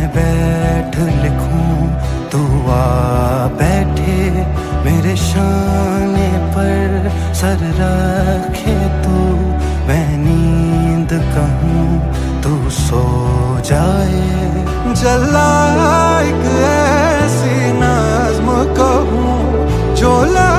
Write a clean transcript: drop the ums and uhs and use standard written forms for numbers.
बैठ लिखूं, तू आ बैठे मेरे शाने पर सर रखे तू, मैं नींद कहूं तू सो जाए। जला एक ऐसी नज़्म कहूं जो